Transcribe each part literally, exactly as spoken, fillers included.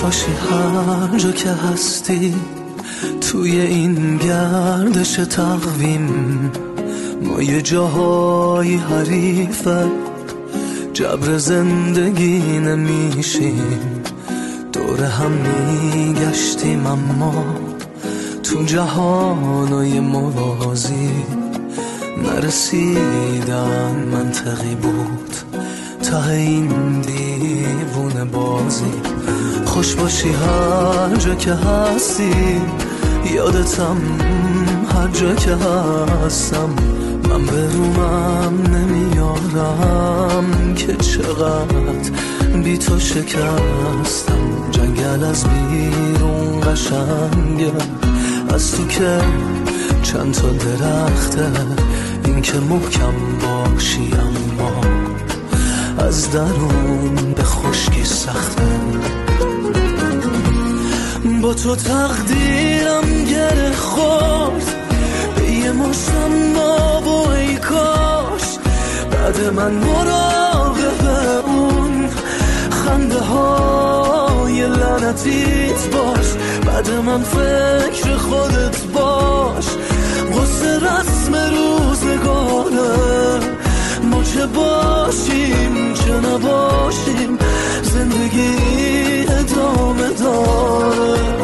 باشی هر جا که هستی، توی این گردش تقویم ما یه جاهای حریفه، جبر زندگی نمیشیم، دور هم میگشتیم اما تو جهانای موازی نرسیدن. منطقی بود ته این دیوونه بازی. خوش باشی هر جا که هستی، یادتم هر جا که هستم، من به رومم نمیارم که چقدر بی تو شکستم. جنگل از بیرون قشنگه، از تو که چند تا درخته، این که محکم باشی اما از درون به خشکی سخته. با تو تقدیرم گره خورد به یه مشتم ناب و ای کاش بعد من مراقب اون خنده های لعنتیت باش، بعد من فکر خودت باش. قصه رسم روزگاره، ما چه باشیم چه نباشیم، زندگی ادامه داره.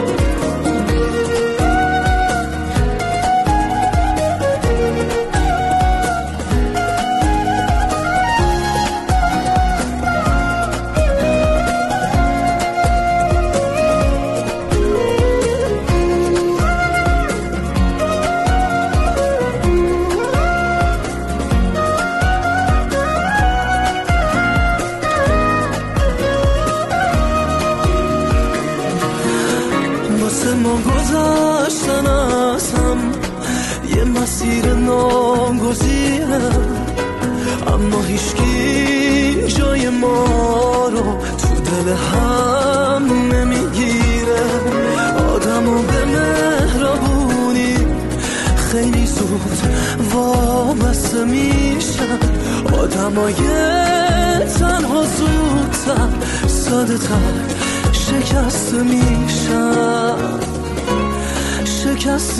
ما گذاشتن از هم یه مسیر ناگزیره، اما هیچکی جای ما رو تو دل هم نمیگیره. آدمو به مهربونی خیلی زود وابسته میشن، آدمای تنها زودتر ساده تر شکست میشن، شکست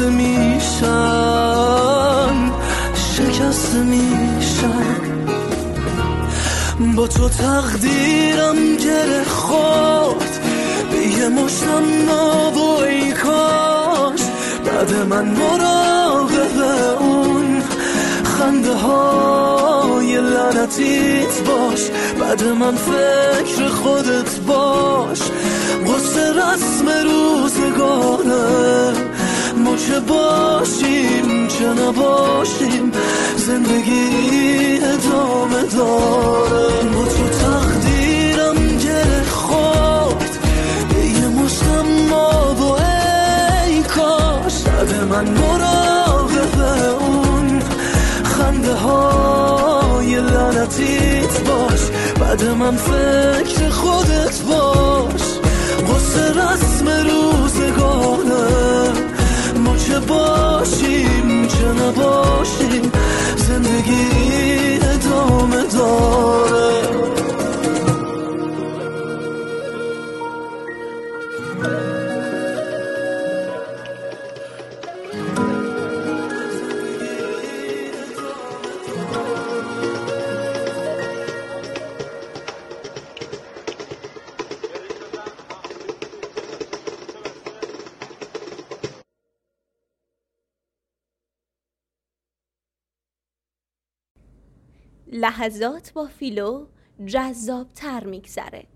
میشن، شکست میشن. با تو تقدیرم گره خورد به یه مشتم ناب و ای کاش بعد من مراقب اون خنده های لعنتیت باش، بعد من فکر خودت باش. قصه رسم روزگاره، ما چه باشیم چه نباشیم، زندگی ادامه داره. با تو تقدیرم گره خورد به یه مشتم آب و ای کاش بعد من مراقب اون خنده های لعنتیت باش، بعد من فکر خودت باش. قصه رسم روزگاره، ما چه باشیم چه نباشیم، زندگی ادامه داره. لحظات با فیلو جذاب تر میگذره.